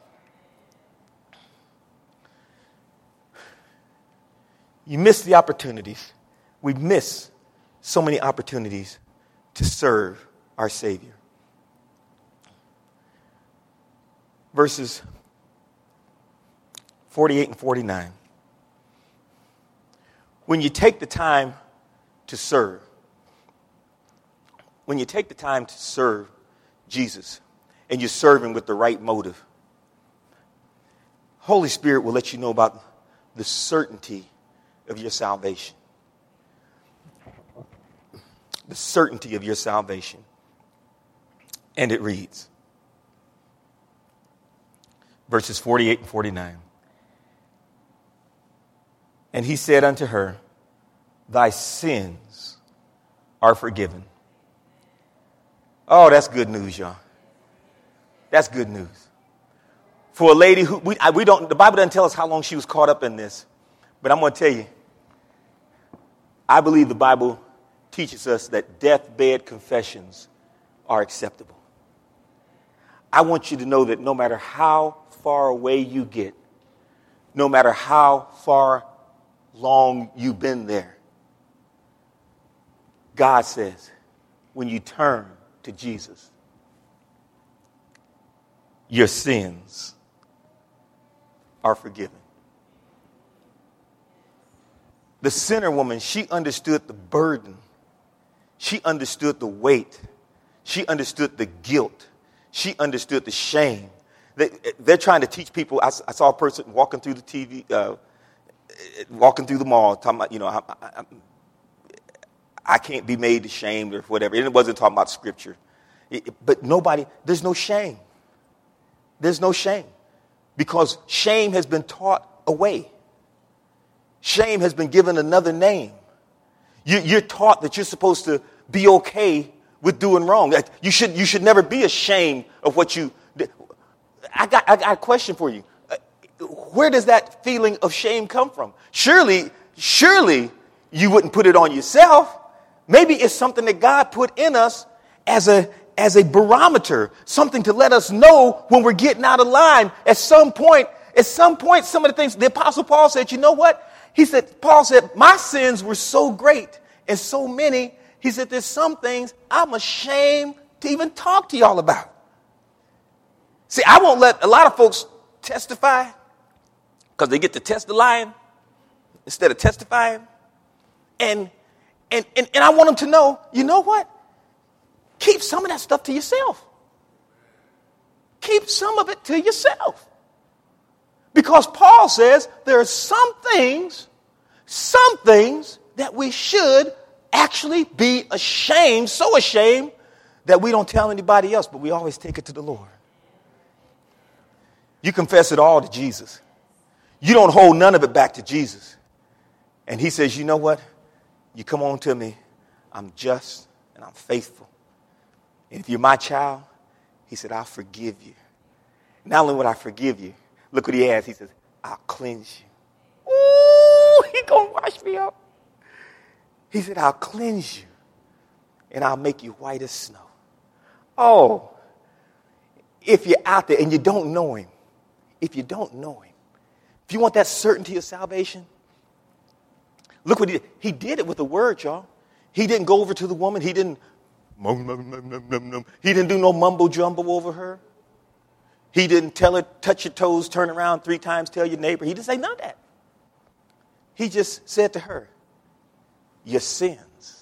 You miss the opportunities. We miss so many opportunities to serve our Savior. Verses forty-eight and forty-nine. When you take the time to serve, when you take the time to serve Jesus and you serve him with the right motive, Holy Spirit will let you know about the certainty of your salvation. The certainty of your salvation. And it reads, verses forty-eight and forty-nine. And he said unto her, thy sins are forgiven. Oh, that's good news, y'all. That's good news. For a lady who, we, we don't, the Bible doesn't tell us how long she was caught up in this. But I'm going to tell you, I believe the Bible teaches us that deathbed confessions are acceptable. I want you to know that no matter how far away you get, no matter how far long you've been there, God says, when you turn to Jesus, your sins are forgiven. The sinner woman, she understood the burden. She understood the weight. She understood the guilt. She understood the shame. They, they're trying to teach people. I, I saw a person walking through the T V, uh, walking through the mall, talking about, you know, I, I, I can't be made ashamed or whatever. And it wasn't talking about scripture. It, but nobody, there's no shame. There's no shame because shame has been taught away. Shame has been given another name. You, you're taught that you're supposed to be okay with doing wrong. You should, you should never be ashamed of what you did. I got, I got a question for you. Where does that feeling of shame come from? Surely, surely you wouldn't put it on yourself. Maybe it's something that God put in us as a, as a barometer, something to let us know when we're getting out of line. At some point, at some point, some of the things, the Apostle Paul said, you know what? He said, Paul said, my sins were so great and so many. He said, there's some things I'm ashamed to even talk to y'all about. See, I won't let a lot of folks testify because they get to test the lying instead of testifying. And, and, and, and I want them to know, you know what? Keep some of that stuff to yourself. Keep some of it to yourself. Because Paul says there are some things, some things that we should actually be ashamed, so ashamed that we don't tell anybody else, but we always take it to the Lord. You confess it all to Jesus. You don't hold none of it back to Jesus. And he says, you know what? You come on to me. I'm just and I'm faithful. And if you're my child, he said, I'll forgive you. Not only would I forgive you, look what he adds. He says, I'll cleanse you. Ooh, he gonna wash me up. He said, I'll cleanse you and I'll make you white as snow. Oh, if you're out there and you don't know him, if you don't know him, if you want that certainty of salvation, look what he did. He did it with a word, y'all. He didn't go over to the woman. He didn't He didn't do no mumbo jumbo over her. He didn't tell her, touch your toes, turn around three times, tell your neighbor. He didn't say none of that. He just said to her, your sins.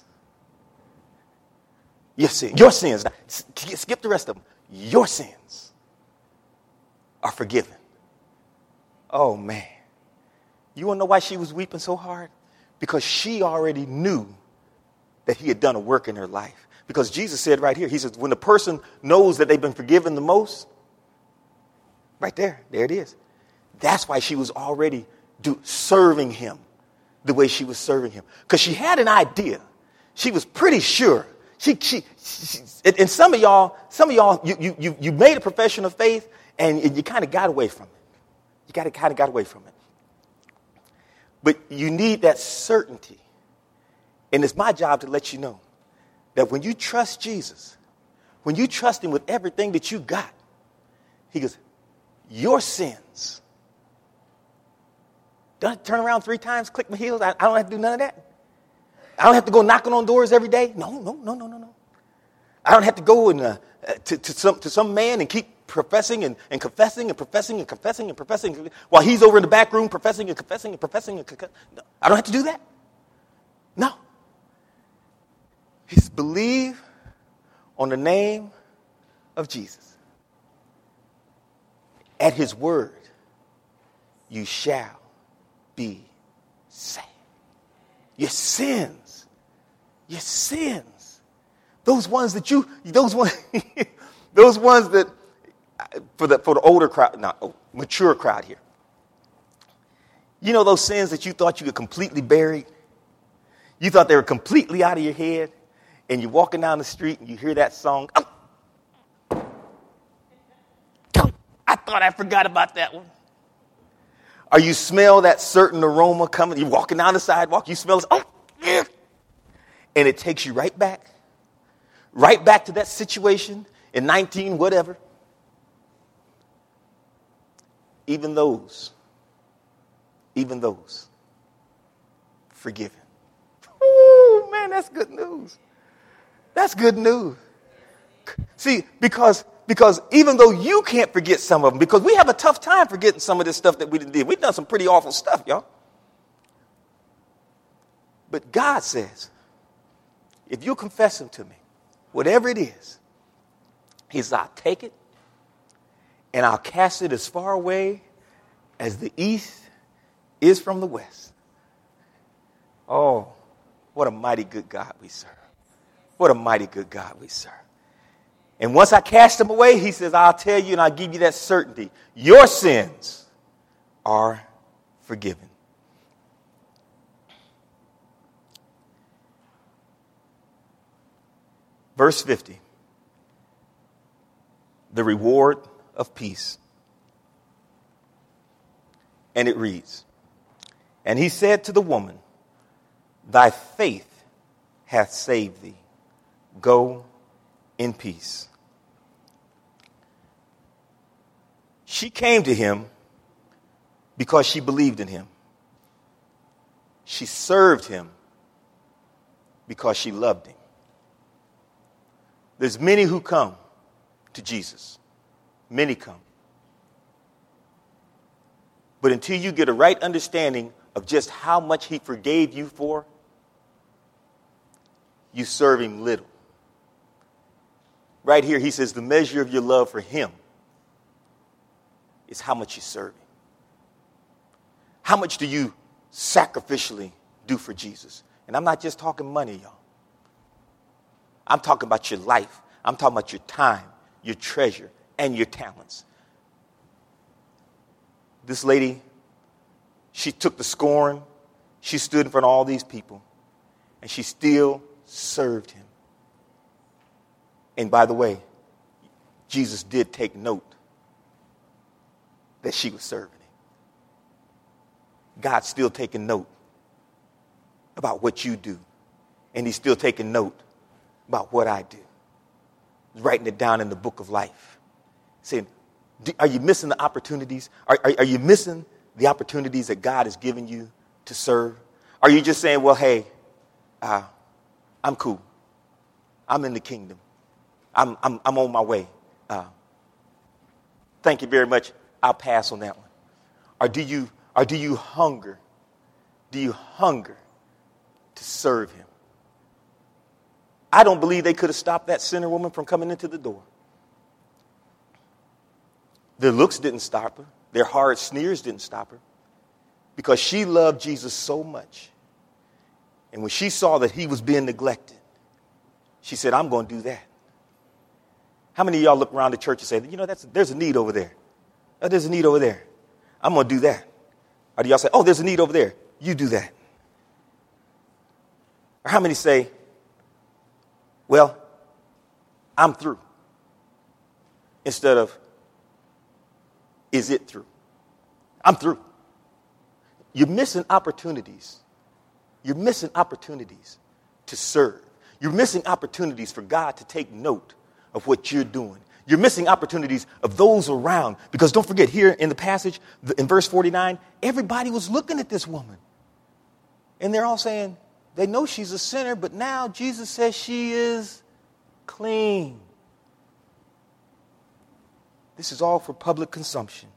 Your sins. Your sins. Now, skip the rest of them. Your sins are forgiven. Oh, man. You want to know why she was weeping so hard? Because she already knew that he had done a work in her life. Because Jesus said right here, he says, when the person knows that they've been forgiven the most, right there, there it is. That's why she was already do, serving him the way she was serving him. Because she had an idea. She was pretty sure. She, she, she, and some of y'all, some of y'all, you, you, you made a profession of faith and you kind of got away from it. You got to kind of got away from it. But you need that certainty. And it's my job to let you know that when you trust Jesus, when you trust him with everything that you got, he goes, your sins. Don't have to turn around three times, click my heels. I, I don't have to do none of that. I don't have to go knocking on doors every day. No, no, no, no, no, no. I don't have to go and, uh, to, to, some, to some man and keep professing and, and confessing and professing and confessing and professing while he's over in the back room professing and confessing and professing and confessing. No, I don't have to do that. No. It's believe on the name of Jesus. At his word, you shall be saved. Your sins, your sins, those ones that you, those ones, those ones that, for the for the older crowd, not oh, mature crowd here. You know those sins that you thought you could completely bury? You thought they were completely out of your head, and you're walking down the street and you hear that song. Oh, I thought I forgot about that one. Or you smell that certain aroma coming. You're walking down the sidewalk. You smell it. Oh, yeah. And it takes you right back. Right back to that situation in nineteen whatever. Even those. Even those. Forgiven. Ooh, man, that's good news. That's good news. See, because... Because even though you can't forget some of them, because we have a tough time forgetting some of this stuff that we did. We've done some pretty awful stuff, y'all. But God says, if you confess him to me, whatever it is, he says, I'll take it and I'll cast it as far away as the east is from the west. Oh, what a mighty good God we serve. What a mighty good God we serve. And once I cast them away, he says, I'll tell you and I'll give you that certainty. Your sins are forgiven. Verse fifty. The reward of peace. And it reads, and he said to the woman, thy faith hath saved thee. Go in peace. She came to him because she believed in him. She served him because she loved him. There's many who come to Jesus. Many come. But until you get a right understanding of just how much he forgave you for, you serve him little. Right here, he says the measure of your love for him is how much you serve him. How much do you sacrificially do for Jesus? And I'm not just talking money, y'all. I'm talking about your life. I'm talking about your time, your treasure, and your talents. This lady, she took the scorn. She stood in front of all these people, and she still served him. And by the way, Jesus did take note that she was serving him. God's still taking note about what you do. And he's still taking note about what I do. He's writing it down in the book of life. Saying, are you missing the opportunities? Are, are, are you missing the opportunities that God has given you to serve? Are you just saying, well, hey, uh, I'm cool. I'm in the kingdom. I'm, I'm, I'm on my way. Uh, thank you very much. I'll pass on that one. Or do you, or do you hunger? Do you hunger to serve him? I don't believe they could have stopped that sinner woman from coming into the door. Their looks didn't stop her. Their hard sneers didn't stop her. Because she loved Jesus so much. And when she saw that he was being neglected, she said, I'm going to do that. How many of y'all look around the church and say, you know, that's, there's a need over there. Oh, there's a need over there. I'm going to do that. Or do y'all say, oh, there's a need over there. You do that. Or how many say, well, I'm through. Instead of, is it through? I'm through. You're missing opportunities. You're missing opportunities to serve. You're missing opportunities for God to take note of what you're doing. You're missing opportunities of those around. Because don't forget, here in the passage, in verse forty-nine, everybody was looking at this woman. And they're all saying, they know she's a sinner, but now Jesus says she is clean. This is all for public consumption.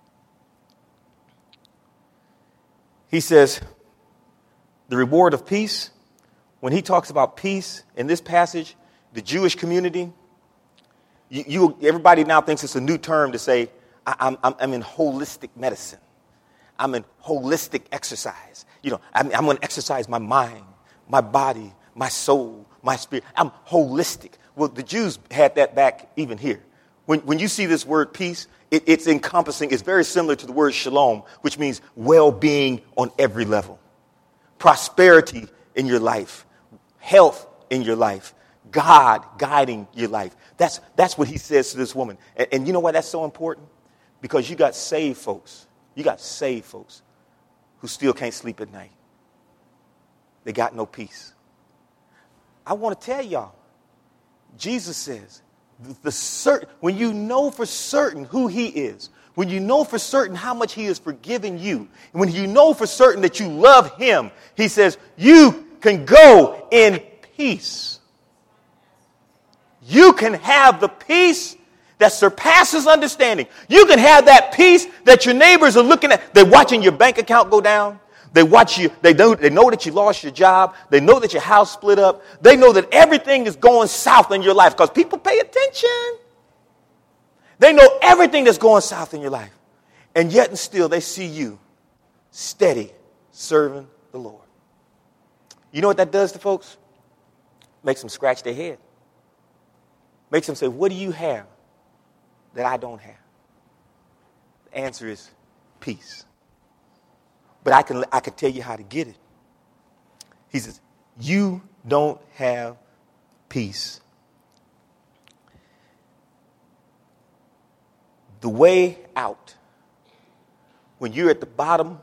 He says, the reward of peace, when he talks about peace in this passage, the Jewish community, you, you everybody now thinks it's a new term to say, I, I'm, I'm in holistic medicine. I'm in holistic exercise. You know, I'm, I'm going to exercise my mind, my body, my soul, my spirit. I'm holistic. Well, the Jews had that back even here. When, when you see this word peace, it, it's encompassing. It's very similar to the word shalom, which means well-being on every level. Prosperity in your life. Health in your life. God guiding your life. That's, that's what he says to this woman. And, and you know why that's so important? Because you got saved folks. You got saved folks who still can't sleep at night. They got no peace. I want to tell y'all, Jesus says, the, the certain, when you know for certain who he is, when you know for certain how much he has forgiven you, and when you know for certain that you love him, he says, you can go in peace. You can have the peace that surpasses understanding. You can have that peace that your neighbors are looking at. They're watching your bank account go down. They watch you. They know, they know that you lost your job. They know that your house split up. They know that everything is going south in your life because people pay attention. They know everything that's going south in your life. And yet and still they see you steady serving the Lord. You know what that does to folks? Makes them scratch their head. Makes them say, what do you have that I don't have? The answer is peace. But I can, I can tell you how to get it. He says, you don't have peace. The way out, when you're at the bottom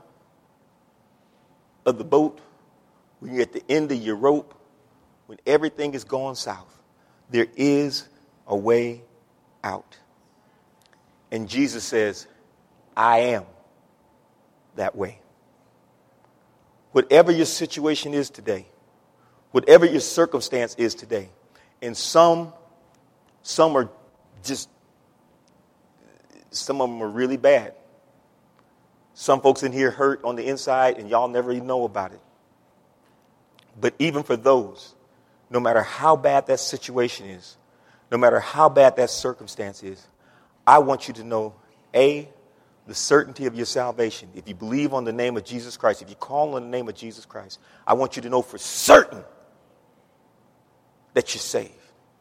of the boat, when you're at the end of your rope, when everything is going south, there is a way out. And Jesus says, I am that way. Whatever your situation is today, whatever your circumstance is today, and some, some are just, some of them are really bad. Some folks in here hurt on the inside and y'all never even know about it. But even for those, no matter how bad that situation is, no matter how bad that circumstance is, I want you to know, A, the certainty of your salvation. If you believe on the name of Jesus Christ, if you call on the name of Jesus Christ, I want you to know for certain that you're saved.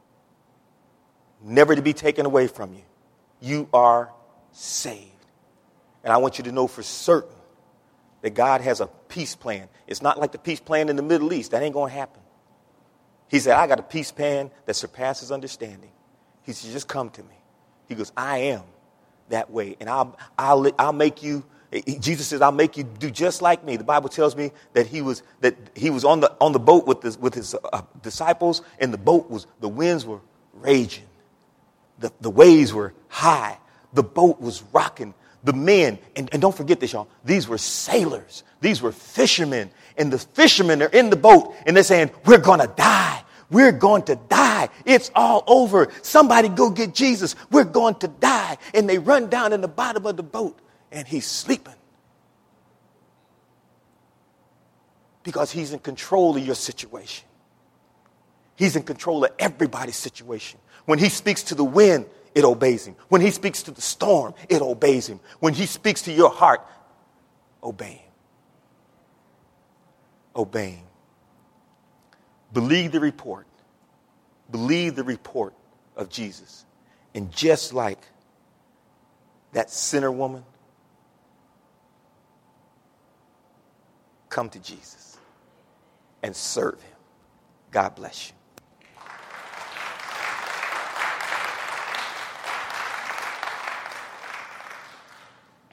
Never to be taken away from you. You are saved. And I want you to know for certain that God has a peace plan. It's not like the peace plan in the Middle East. That ain't going to happen. He said, I got a peace plan that surpasses understanding. He said, just come to me. He goes, I am that way. And I'll, I'll, I'll make you, Jesus says, I'll make you do just like me. The Bible tells me that he was, that he was on the, on the boat with, this, with his uh, disciples, and the boat was, the winds were raging. The, the waves were high. The boat was rocking. The men, and, and don't forget this, y'all, these were sailors. These were fishermen. And the fishermen are in the boat, and they're saying, we're going to die. We're going to die. It's all over. Somebody go get Jesus. We're going to die. And they run down in the bottom of the boat and he's sleeping. Because he's in control of your situation. He's in control of everybody's situation. When he speaks to the wind, it obeys him. When he speaks to the storm, it obeys him. When he speaks to your heart, obey him. Obey him. Believe the report. Believe the report of Jesus. And just like that sinner woman, come to Jesus and serve him. God bless you.